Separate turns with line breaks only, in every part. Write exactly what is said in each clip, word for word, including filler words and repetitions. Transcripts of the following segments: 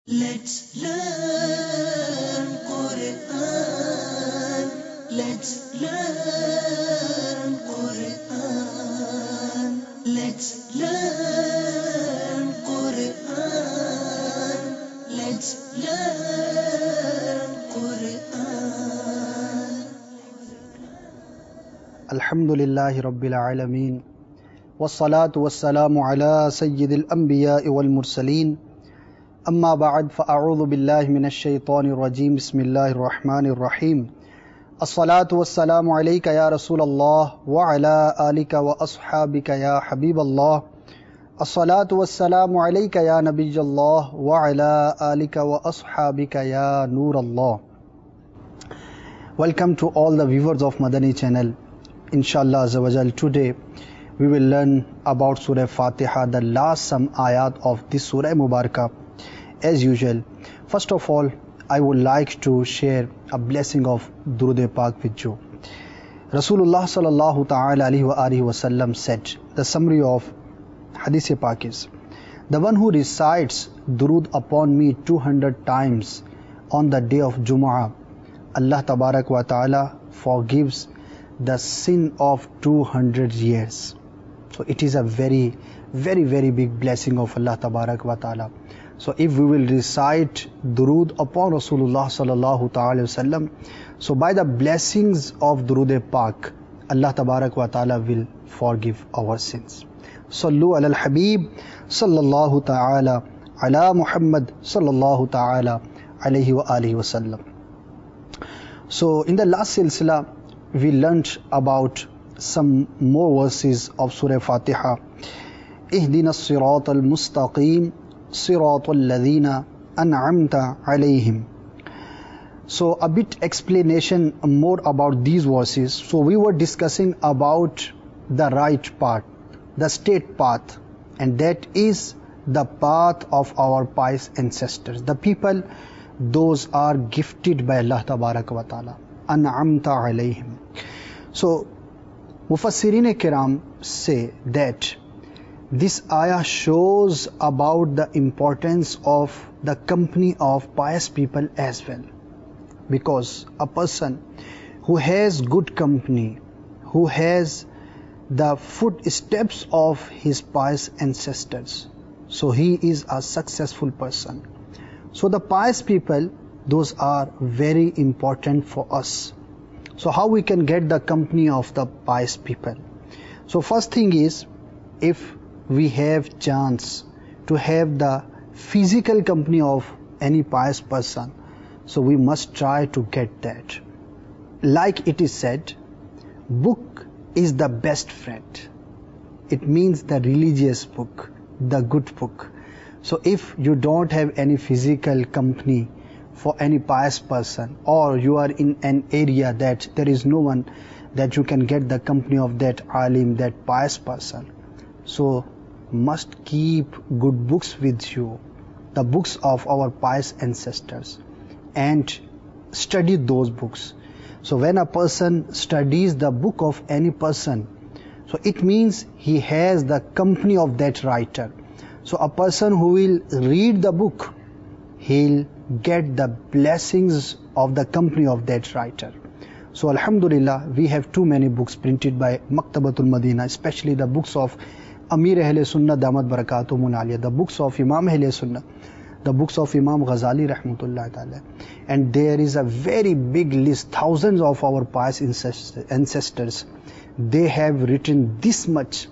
Let's learn Quran. Let's learn Quran. Let's learn Quran. Let's learn Quran.
Alhamdulillahi Rabbil Alameen. Wassalatu wassalamu ala Sayyidil Anbiya wal Mursaleen. Amma ba'd, fa'a'udhu billahi minash shaitanir rajim. Bismillahir rahmanir rahim. As-salatu wassalamu alayka ya Rasulallah wa ala alika wa ashabika ya Habiballah. As-salatu wassalamu alayka ya Nabiyallah wa ala alika wa ashabika ya Nurallah. Welcome to all the viewers of Madani channel. Inshallah Azza wa Jal, today we will learn about Surah Fatiha, the last some ayat of this Surah Mubarakah. As usual, first of all, I would like to share a blessing of Durud Pak with you. Rasulullah sallallahu ta'ala alayhi wa alihi wa sallam said, the summary of Hadith Pak is, the one who recites Durud upon me two hundred times on the day of Jumu'ah, Allah Tabarak wa ta'ala forgives the sin of two hundred years. So it is a very, very, very big blessing of Allah Tabarak wa ta'ala. So if we will recite Durood upon Rasulullah sallallahu ta'ala wasallam, so by the blessings of Durood Pak, Allah Tabarak wa ta'ala will forgive our sins. Sallu ala al-Habib sallallahu ta'ala ala Muhammad sallallahu ta'ala alayhi wa alihi wa sallam. So in the last silsila, we learnt about some more verses of Surah Fatiha. Ihdina as-sirat al-mustaqim sirat al-ladhina an'amta alayhim. So a bit explanation more about these verses. So we were discussing about the right path, the straight path, and that is the path of our pious ancestors, the people those are gifted by Allah Tabarak wa Ta'ala. An'amta alayhim. So Mufassirin Kiram say that this ayah shows about the importance of the company of pious people as well. Because a person who has good company, who has the footsteps of his pious ancestors, so he is a successful person. So the pious people, those are very important for us. So how we can get the company of the pious people? So first thing is, if we have chance to have the physical company of any pious person, so we must try to get that. Like it is said, book is the best friend. It means the religious book, the good book. So if you don't have any physical company for any pious person, or you are in an area that there is no one that you can get the company of that alim, that pious person, so must keep good books with you, the books of our pious ancestors, and study those books. So when a person studies the book of any person, so it means he has the company of that writer. So a person who will read the book, he'll get the blessings of the company of that writer. So Alhamdulillah, we have too many books printed by Maktabatul Madina, especially the books of Amir Ahle Sunnah Damat Barakatuhum Aliyah, the books of Imam Ahle Sunnah, the books of Imam Ghazali Rahmatullah Ta'ala. And there is a very big list, thousands of our pious ancestors, they have written this much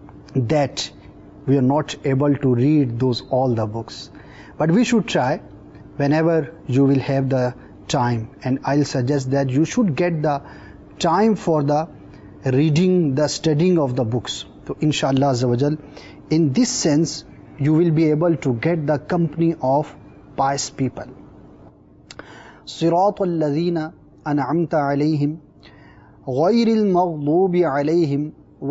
that we are not able to read those all the books. But we should try whenever you will have the time, and I'll suggest that you should get the time for the reading, the studying of the books. So inshallah Azza wa Jal, in this sense, you will be able to get the company of pious people. Sirat al-ladhina an'amta alayhim ghayril maghdubi alayhim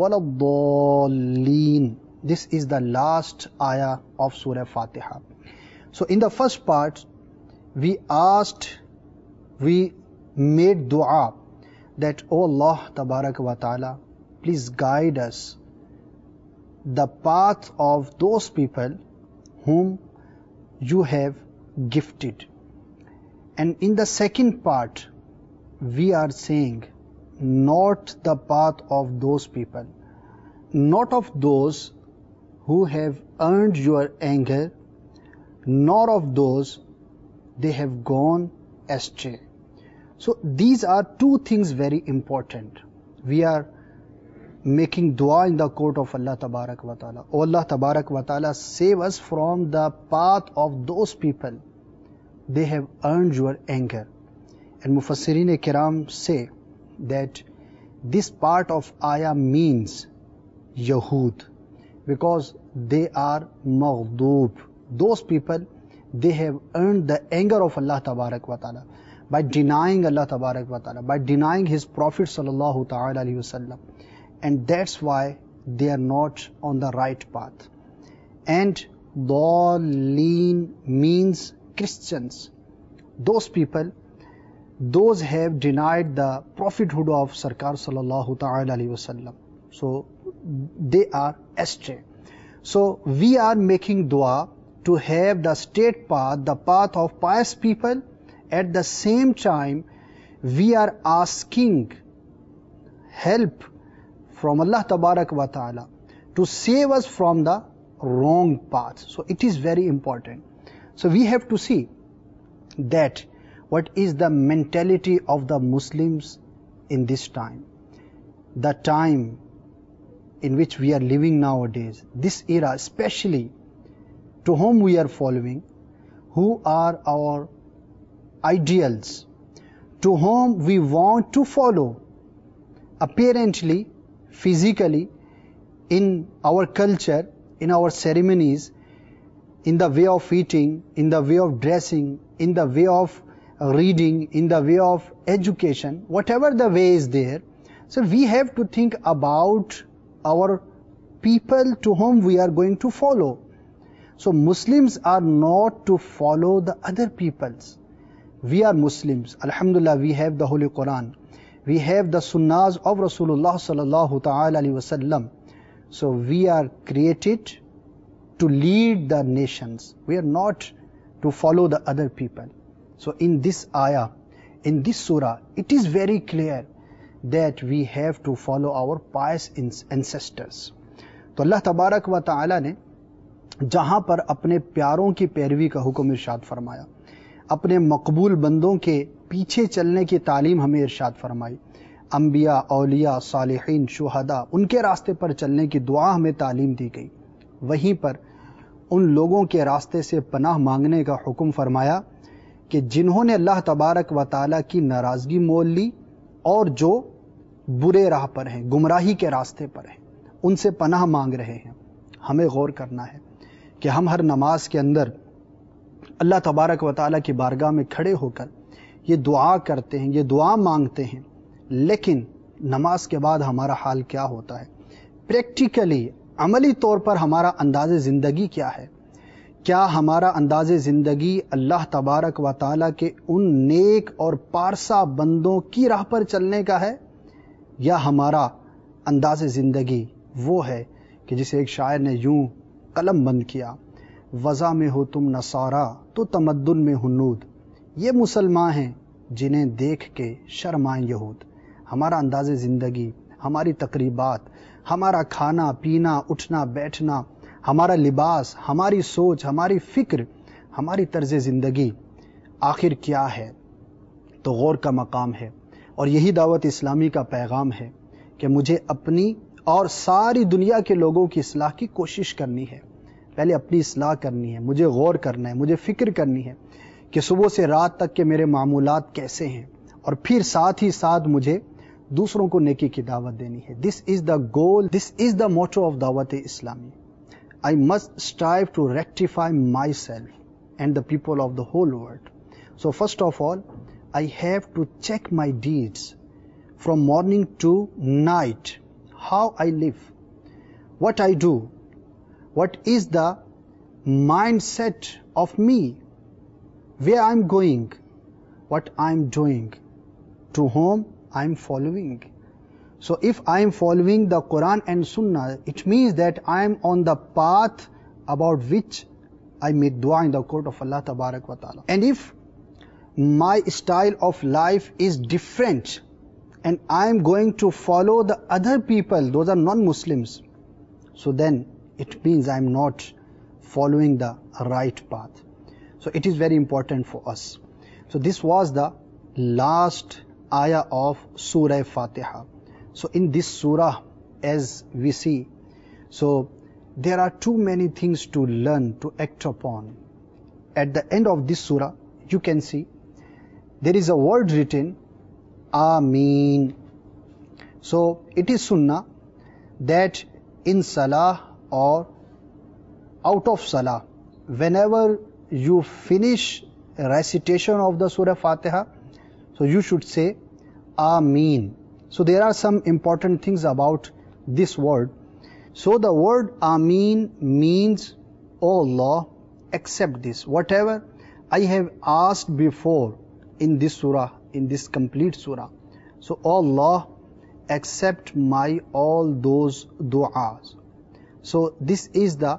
waladdallin. This is the last ayah of Surah Fatiha. So in the first part, we asked, we made dua that, oh Allah Tabarak wa Ta'ala, please guide us the path of those people whom you have gifted. And in the second part, we are saying, not the path of those people, not of those who have earned your anger, nor of those they have gone astray. So these are two things very important. We are making dua in the court of Allah Tabarak wa Ta'ala. Oh Allah Tabarak wa Ta'ala, save us from the path of those people. They have earned your anger. And Mufassirin Kiram say that this part of ayah means Yahud, because they are maghdoob. Those people, they have earned the anger of Allah Tabarak wa Ta'ala by denying Allah Tabarak wa Ta'ala, by denying His Prophet Sallallahu Ta'ala Alaihi Wasallam. And that's why they are not on the right path. And Dallin means Christians. Those people, those have denied the prophethood of Sarkar Sallallahu Ta'ala Alaihi Wasallam. So they are astray. So we are making dua to have the straight path, the path of pious people. At the same time, we are asking help from Allah Tabarak wa Ta'ala to save us from the wrong path. So it is very important. So we have to see that what is the mentality of the Muslims in this time. The time in which we are living nowadays, this era especially, to whom we are following, who are our ideals, to whom we want to follow, apparently, physically, in our culture, in our ceremonies, in the way of eating, in the way of dressing, in the way of reading, in the way of education, whatever the way is there. So we have to think about our people to whom we are going to follow. So Muslims are not to follow the other peoples. We are Muslims. Alhamdulillah, we have the Holy Quran. We have the Sunnahs of Rasulullah Sallallahu Ta'ala Alaihi Wasallam. So we are created to lead the nations. We are not to follow the other people. So in this ayah, in this surah, it is very clear that we have to follow our pious ancestors. तो अल्लाह तबारक व ताला ने जहाँ पर अपने प्यारों की पैरवी का हुक्म इरशाद फरमाया, अपने मकबूल बंदों के पीछे चलने की तालीम हमें इरशाद फरमाई, अंबिया, औलिया, सालिहीन, शुहदा, उनके रास्ते पर चलने की दुआ हमें तालीम दी गई, वहीं पर उन लोगों के रास्ते से पनाह मांगने का हुक्म फरमाया कि जिन्होंने अल्लाह तबारक व ताला की नाराजगी मोल ली और जो बुरे राह पर हैं, गुमराही के रास्ते पर हैं, उनसे पनाह मांग रहे हैं। हमें गौर करना है कि हम हर नमाज के अंदर अल्लाह तबारक व ताला की बारगाह में खड़े होकर ये दुआ करते हैं, ये दुआ मांगते हैं, लेकिन नमाज के बाद हमारा हाल क्या होता है? प्रैक्टिकली, अमली तौर पर हमारा अंदाज़े ज़िंदगी क्या है? क्या हमारा अंदाज़े ज़िंदगी अल्लाह तबारक व ताला के उन नेक और पारसा बंदों की राह पर चलने का है, या हमारा अंदाज़े ज़िंदगी वो है कि जिसे एक शायर ने यूं कलम बंद किया, वज़ा में हो तुम नसारा तो तमद्दुन में हुन्नूद, ये मुसलमान हैं जिन्हें देख के शर्माएं यहूद। हमारा अंदाज़े ज़िंदगी, हमारी तकरीबात, हमारा खाना पीना, उठना बैठना, हमारा लिबास, हमारी सोच, हमारी फिक्र, हमारी तर्ज़ ज़िंदगी आखिर क्या है? तो गौर का मकाम है। और यही दावत इस्लामी का पैगाम है कि मुझे अपनी और सारी दुनिया के लोगों की इस्लाह की कोशिश करनी है। पहले अपनी इस्लाह करनी है, मुझे गौर करना है, मुझे फिक्र करनी है कि सुबह से रात तक के मेरे मामूलात कैसे हैं, और फिर साथ ही साथ मुझे दूसरों को नेकी की दावत देनी है। This is the goal, this is the motto of Dawat Islami. I must strive to rectify myself and the people of the whole world. So first of all, I have to check my deeds from morning to night, how I live, what I do, what is the mindset of me, where I'm going, what I'm doing, to whom I'm following. So if I am following the Quran and Sunnah, it means that I am on the path about which I make dua in the court of Allah Tabarak wa Ta'ala. And if my style of life is different and I am going to follow the other people, those are non-Muslims, so then it means I am not following the right path. So it is very important for us. So this was the last ayah of Surah Fatiha. So in this surah, as we see, so there are too many things to learn, to act upon. At the end of this surah, you can see there is a word written, Ameen. So it is sunnah that in salah or out of salah, whenever you finish recitation of the Surah Fatiha, so you should say Ameen. So there are some important things about this word. So the word Ameen means, oh Allah, accept this. Whatever I have asked before in this surah, in this complete surah. So oh Allah, accept my all those du'as. So this is the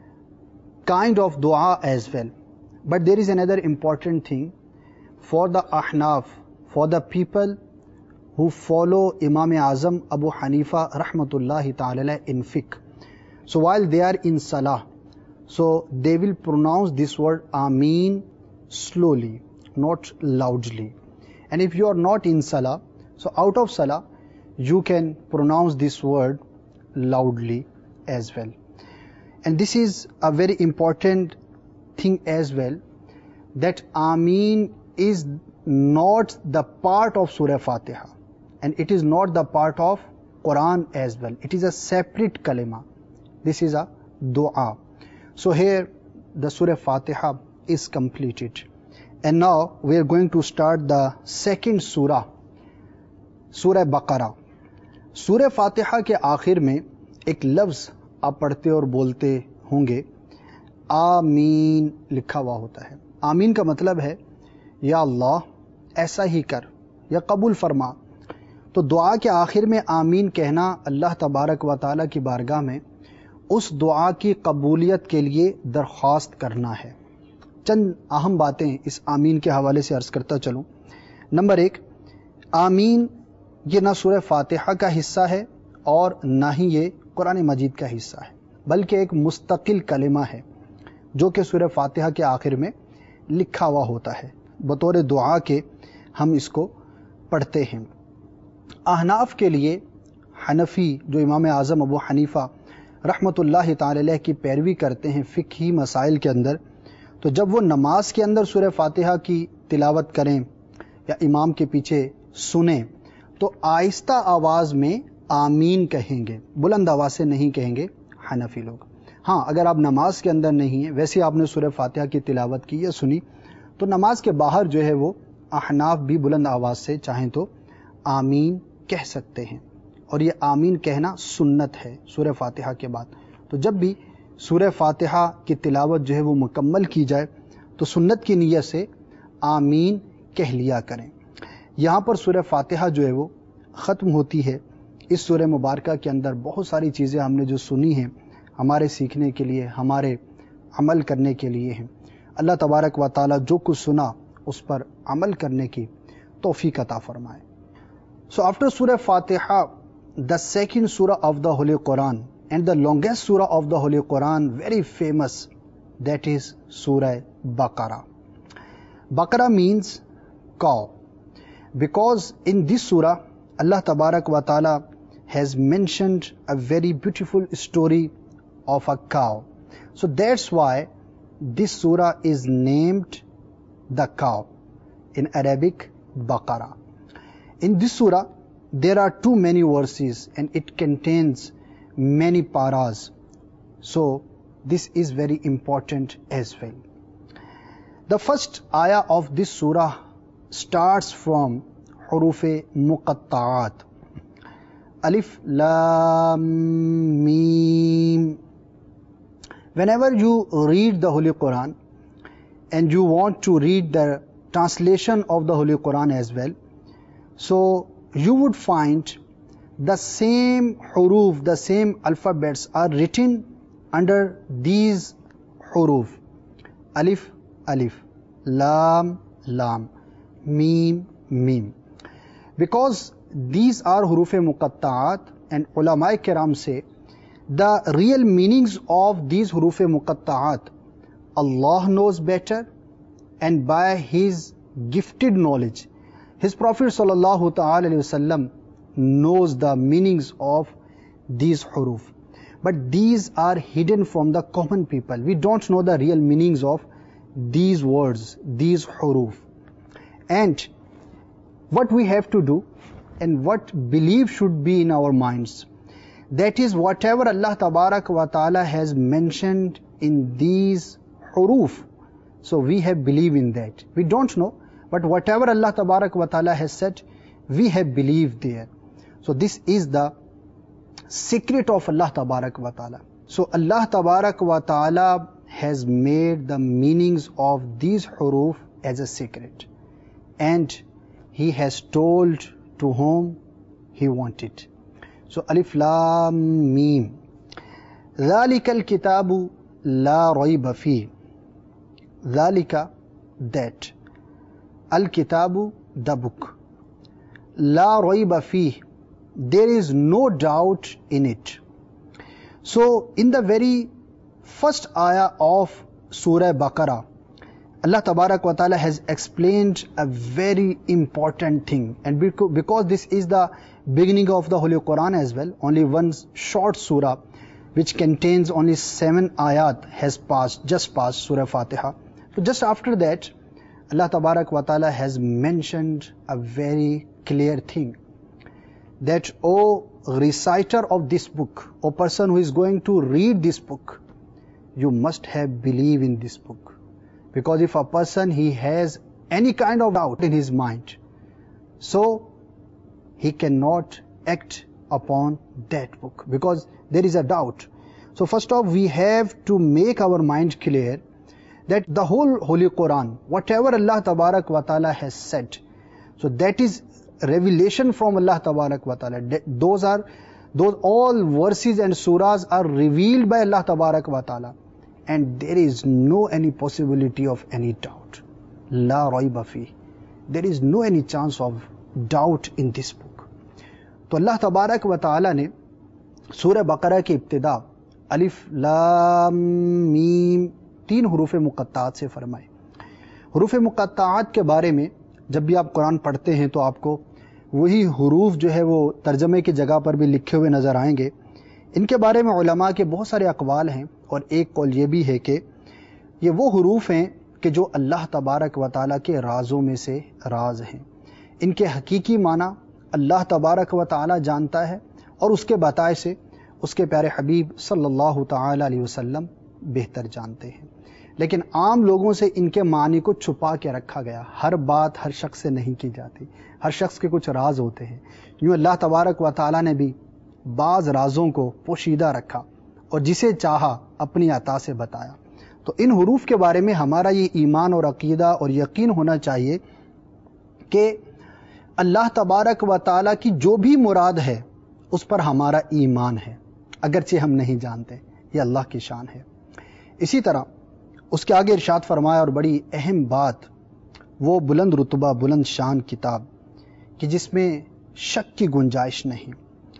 kind of dua as well. But there is another important thing for the Ahnaf, for the people who follow Imam Azam Abu Hanifa rahmatullahi ta'ala in fiqh. So while they are in salah, so they will pronounce this word Ameen slowly, not loudly. And if you are not in salah, so out of salah, you can pronounce this word loudly as well. And this is a very important thing as well, that Ameen is not the part of Surah Fatiha, and it is not the part of Quran as well. It is a separate kalima. This is a dua. So here the Surah Fatiha is completed. And now we are going to start the second surah, Surah Baqarah. Surah Fatiha के आखिर में एक लफ्ज आप पढ़ते और बोलते होंगे, आमीन लिखा हुआ होता है. आमीन का मतलब है या अल्लाह ऐसा ही कर या कबूल फरमा. तो दुआ के आखिर में आमीन कहना अल्लाह तबारक व ताला की बारगाह में उस दुआ की कबूलियत के लिए दरख्वास्त करना है. चंद अहम बातें इस आमीन के हवाले से अर्ज करता चलूं. नंबर एक, आमीन ये ना सूरह फातिहा का हिस्सा है और ना ही ये कुरान मजीद का हिस्सा है, बल्कि एक मुस्तकिल कलिमा है जो कि सूरह फातिहा के आखिर में लिखा हुआ होता है. बतौर दुआ के हम इसको पढ़ते हैं. अहनाफ के लिए, हनफी जो इमाम आज़म अबू हनीफा रहमतुल्लाहि ताला अलैह की पैरवी करते हैं फ़िक़ही मसाइल के अंदर, तो जब वो नमाज के अंदर सूरह फातिहा की तिलावत करें या इमाम के पीछे सुने, तो आहिस्ता आवाज़ में आमीन कहेंगे, बुलंद आवाज़ से नहीं कहेंगे हनफी लोग. हाँ, अगर आप नमाज के अंदर नहीं है, वैसे आपने सूरह फातिहा की तिलावत की या सुनी, तो नमाज के बाहर जो है वो अहनाफ भी बुलंद आवाज़ से चाहें तो आमीन कह सकते हैं. और ये आमीन कहना सुन्नत है सूरह फातिहा के बाद. तो जब भी सूरह फातिहा की तिलावत जो है वो मुकम्मल की जाए, तो सुन्नत की नीयत से आमीन कह लिया करें. यहाँ पर सूरह फातिहा जो है वो ख़त्म होती है. इस सूरह मुबारका के अंदर बहुत सारी चीज़ें हमने जो सुनी हैं, हमारे सीखने के लिए, हमारे अमल करने के लिए हैं. अल्लाह तबारक व ताला जो कुछ सुना उस पर अमल करने की तौफीक अता फरमाए. सो आफ्टर सूरह फातिहा, the second surah of the Holy Quran and the longest surah of the Holy Quran, very famous, that is Surah Baqarah. Baqarah means cow, because in this surah Allah Tabarak wa Ta'ala has mentioned a very beautiful story of a cow. So that's why this surah is named the cow, in Arabic Baqarah. In this surah there are too many verses and it contains many paras. So this is very important as well. The first ayah of this surah starts from Huruf-e Muqatta'at. Alif, Lam, Mim. Whenever you read the Holy Quran and you want to read the translation of the Holy Quran as well, so you would find the same huruf, the same alphabets are written under these huruf. alif, alif, lam, lam, mim, mim. Because these are huruf muqatta'at, and ulama kiram say the real meanings of these huruf muqatta'at Allah knows better, and by His gifted knowledge, His Prophet sallallahu ta'ala alayhi wasallam knows the meanings of these huruf. But these are hidden from the common people. We don't know the real meanings of these words, these huruf. And what we have to do, and what belief should be in our minds, that is whatever Allah Tabarak wa Ta'ala has mentioned in these huruf, so we have belief in that. We don't know, but whatever Allah Tabarak wa Ta'ala has said, we have believed there. So this is the secret of Allah Tabarak wa Ta'ala. So Allah Tabarak wa Ta'ala has made the meanings of these huruf as a secret, and He has told to whom He wanted. So alif lam mim, ذَلِكَ الْكِتَابُ لَا رَيْبَ فِيهِ. ذَلِكَ, that, al-kitabu, the book, la rayba fih, there is no doubt in it. So in the very first ayah of Surah Baqarah, Allah Tabarak wa Ta'ala has explained a very important thing, and because this is the beginning of the Holy Quran as well, only one short surah which contains only seven ayat has passed, just passed, Surah Fatiha. So just after that, Allah Tabarak wa Ta'ala has mentioned a very clear thing, that O reciter of this book, O person who is going to read this book, you must have belief in this book. Because if a person, he has any kind of doubt in his mind, so he cannot act upon that book, because there is a doubt. So first off, we have to make our mind clear that the whole Holy Quran, whatever Allah Tabarak wa Ta'ala has said, so that is revelation from Allah Tabarak wa Ta'ala. Those are, those all verses and surahs are revealed by Allah Tabarak wa Ta'ala, and there is no any possibility of any doubt. La rayba fi, there is no any chance of doubt in this book. تو اللہ تبارک و تعالی نے سورہ بقرہ کی ابتدا الف لام میم تین حروف مقطعات سے فرمائے. حروف مقطعات کے بارے میں جب بھی آپ قرآن پڑھتے ہیں تو آپ کو وہی حروف جو ہے وہ ترجمے کی جگہ پر بھی لکھے ہوئے نظر آئیں گے. ان کے بارے میں علماء کے بہت سارے اقوال ہیں، اور ایک قول یہ بھی ہے کہ یہ وہ حروف ہیں کہ جو اللہ تبارک و تعالیٰ کے رازوں میں سے راز ہیں. ان کے حقیقی معنی اللہ تبارک و تعالیٰ جانتا ہے، اور اس کے بتائے سے اس کے پیارے حبیب صلی اللہ تعالی علیہ وسلم بہتر جانتے ہیں. لیکن عام لوگوں سے ان کے معنی کو چھپا کے رکھا گیا. ہر بات ہر شخص سے نہیں کی جاتی، ہر شخص کے کچھ راز ہوتے ہیں. یوں اللہ تبارک و تعالیٰ نے بھی بعض رازوں کو پوشیدہ رکھا اور جسے چاہا اپنی عطا سے بتایا. تو ان حروف کے بارے میں ہمارا یہ ایمان اور عقیدہ اور یقین ہونا چاہیے کہ اللہ تبارک و تعالیٰ کی جو بھی مراد ہے اس پر ہمارا ایمان ہے، اگرچہ ہم نہیں جانتے. یہ اللہ کی شان ہے. اسی طرح اس کے آگے ارشاد فرمایا، اور بڑی اہم بات، وہ بلند رتبہ بلند شان کتاب کہ جس میں شک کی گنجائش نہیں.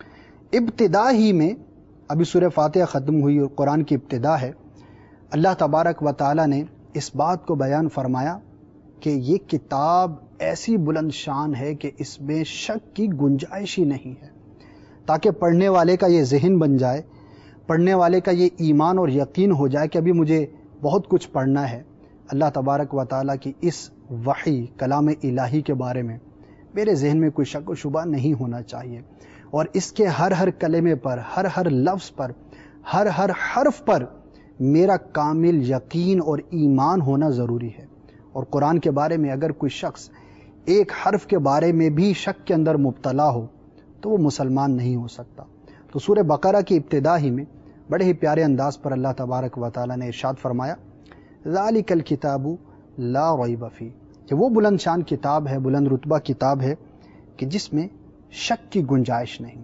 ابتدا ہی میں، ابھی سورہ فاتحہ ختم ہوئی اور قرآن کی ابتدا ہے، اللہ تبارک و تعالیٰ نے اس بات کو بیان فرمایا کہ یہ کتاب ایسی بلند شان ہے کہ اس میں شک کی گنجائش ہی نہیں ہے، تاکہ پڑھنے والے کا یہ ذہن بن جائے، پڑھنے والے کا یہ ایمان اور یقین ہو جائے کہ ابھی مجھے بہت کچھ پڑھنا ہے. اللہ تبارک و تعالیٰ کی اس وحی کلام الہی کے بارے میں میرے ذہن میں کوئی شک و شبہ نہیں ہونا چاہیے، اور اس کے ہر ہر کلمے پر، ہر ہر لفظ پر، ہر ہر حرف پر میرا کامل یقین اور ایمان ہونا ضروری ہے. اور قرآن کے بارے میں اگر کوئی شخص ایک حرف کے بارے میں بھی شک کے اندر مبتلا ہو تو وہ مسلمان نہیں ہو سکتا. تو سورہ بقرہ کی ابتدا ہی میں بڑے ہی پیارے انداز پر اللہ تبارک و تعالیٰ نے ارشاد فرمایا، ذالک الکتاب لا ریب فیہ، کہ وہ بلند شان کتاب ہے، بلند رتبہ کتاب ہے کہ جس میں شک کی گنجائش نہیں.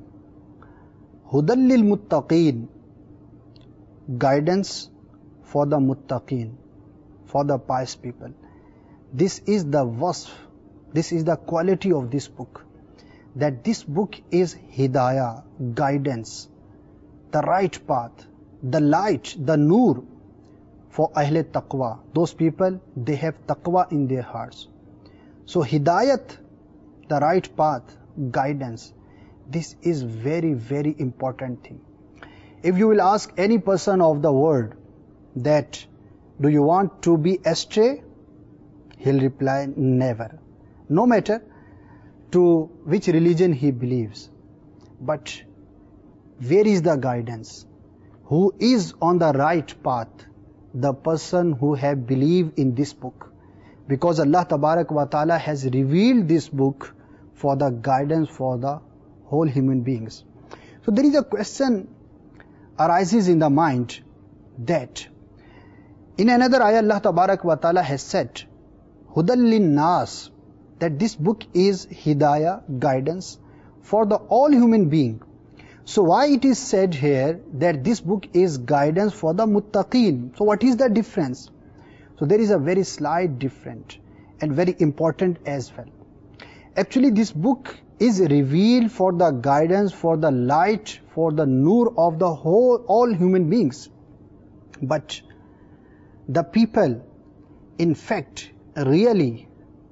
ھدی للمتقین، گائیڈنس فار دا متقین، for the pious people. This is the wasf, this is the quality of this book, that this book is hidayah, guidance, the right path, the light, the nur for Ahle Taqwa. Those people, they have taqwa in their hearts. So hidayat, the right path, guidance, this is very, very important thing. If you will ask any person of the world that, do you want to be astray? He'll reply, never. No matter to which religion he believes. But where is the guidance? Who is on the right path? The person who have believed in this book. Because Allah Tabarak wa Ta'ala has revealed this book for the guidance for the whole human beings. So there is a question arises in the mind that in another ayah Allah Tabarak wa Ta'ala has said, Hudal lin nas, that this book is hidayah, guidance for the all human being. So why it is said here that this book is guidance for the muttaqeen? So what is the difference? So there is a very slight difference and very important as well. Actually this book is revealed for the guidance, for the light, for the nur of the whole, all human beings. But the people, in fact, really,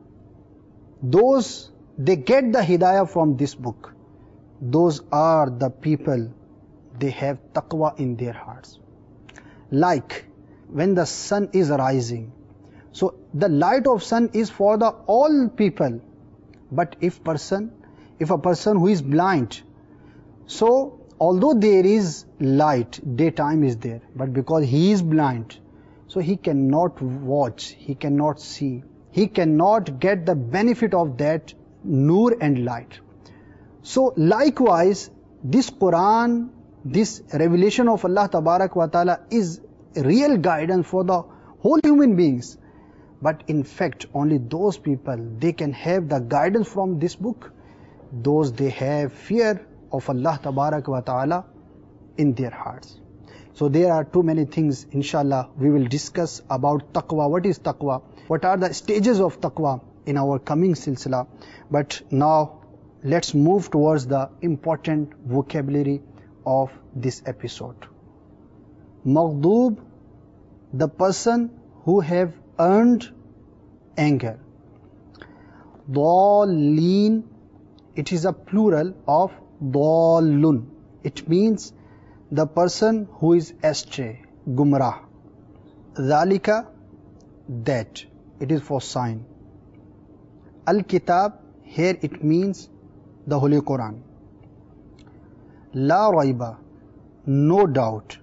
those, they get the hidayah from this book. Those are the people, they have taqwa in their hearts. Like when the sun is rising, so the light of sun is for the all people. But if person, if a person who is blind, so although there is light, daytime is there, but because he is blind, so he cannot watch, he cannot see, he cannot get the benefit of that nur and light. So likewise, this Quran, this revelation of Allah Tabarak wa Ta'ala is real guidance for the whole human beings. But in fact, only those people, they can have the guidance from this book. Those they have fear of Allah Tabarak wa Ta'ala in their hearts. So there are too many things, inshallah, we will discuss about taqwa. What is taqwa? What are the stages of taqwa in our coming silsila? But now, let's move towards the important vocabulary of this episode. Maghdub, the person who have earned anger. Dallin, it is a plural of dallun. It means the person who is astray, gumrah. Dhalika, that, it is for sign. Al-Kitab, here it means the Holy Quran. La raiba, no doubt.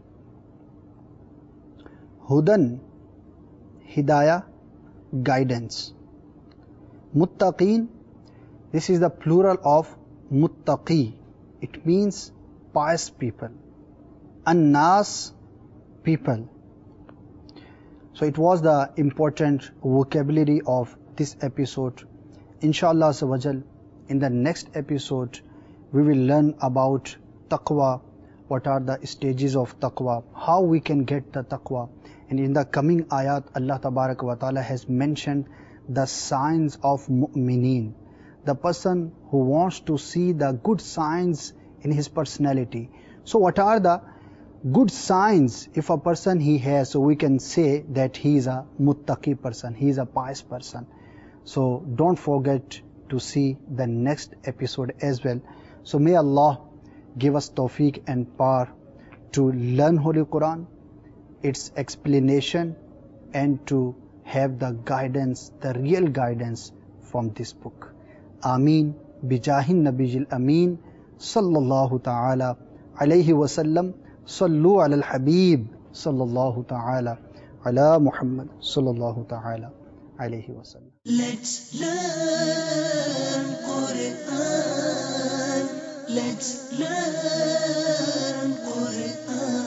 Hudan, hidayah, guidance. Muttaqeen, this is the plural of muttaqi. It means pious people. An-nas, people. So it was the important vocabulary of this episode. Inshallah Azawajal, in the next episode, we will learn about taqwa, what are the stages of taqwa, how we can get the taqwa. And in the coming ayat, Allah Tabarak wa Ta'ala has mentioned the signs of mu'mineen. The person who wants to see the good signs in his personality. So what are the good signs if a person he has? So we can say that he is a muttaqi person, he is a pious person. So don't forget to see the next episode as well. So may Allah give us tawfiq and power to learn Holy Quran, its explanation, and to have the guidance, the real guidance from this book. Ameen. Bijahin Nabiyil Ameen. Sallallahu ta'ala alayhi wa sallam. Sallu ala al-Habib. Sallallahu ta'ala ala Muhammad. Sallallahu ta'ala alayhi wa sallam.
Let's learn Quran. Let's learn Quran.